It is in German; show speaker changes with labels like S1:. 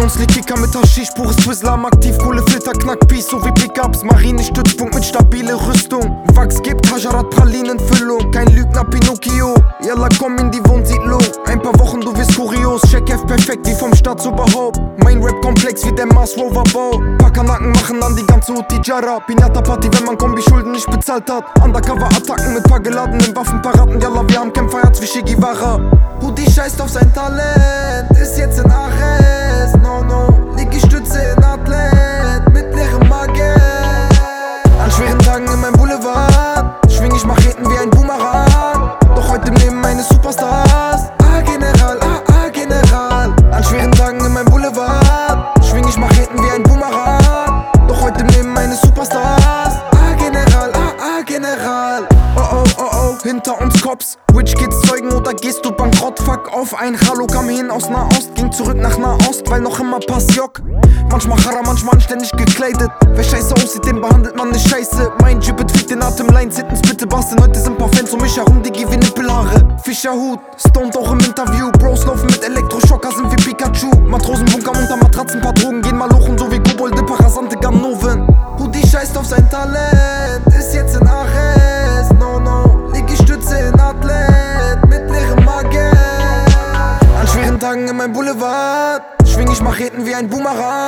S1: Lonslied Kicker mit Haschisch, pures Twizzler am Aktiv, coole Filter, Knackpiece, so wie Pickups. Marine-Stützpunkt mit stabile Rüstung. Wachs gibt Hajarat, Pralinenfüllung. Kein Lügner, Pinocchio. Yalla, komm in die Wohnsiedlung. Ein paar Wochen, du wirst kurios. Check F perfekt wie vom Staatsoberhaupt. Mein Rap-Komplex wie der Mars Rover Bau. Packanacken machen an die ganze Utijara. Pinata-Party, wenn man Kombi-Schulden nicht bezahlt hat. Undercover-Attacken mit paar geladenen Waffen paraten. Yalla, wir haben Kämpfer, Herz wie Che Guevara. Hoodie scheißt auf sein Talent, ist jetzt in Arrest. No, no, Liegestütze in Athlet, mit leerem Magen. An schweren Tagen in meinem Boulevard schwing ich Macheten wie ein Boomerang. Doch heute nehmen meine Superstars General, General. An schweren Tagen in meinem Boulevard schwing ich Macheten wie ein Boomerang. Doch heute nehmen meine Superstars General, General. Oh oh, oh oh, hinter uns Cops. Witch Kids zeugen oder gehst du bankrott? Fuck auf, ein Hallo kam hin aus Nahost. Ging zurück nach Nahost, weil noch immer Pass Jock. Manchmal Chara, manchmal anständig gekleidet. Wer scheiße aussieht, den behandelt man nicht scheiße. Mein Jeep beträgt den Atem, Lines hinten, bitte basteln. Heute sind paar Fans um mich herum, die wie Nippelhaare. Fischerhut, stoned auch im Interview. Bros laufen mit Elektroschocker, sind wie Pikachu. Matrosenbunker unter Matratzen, paar Drogen gehen mal hoch und so wie Kobolde, parasante Ganoven. Hoodie scheißt auf sein Talent, ist jetzt in Arrest. No, no, Liegestütze in Athlet, mit leerem Magen. An schweren Tagen in meinem Boulevard schwing ich Macheten wie ein Boomerang.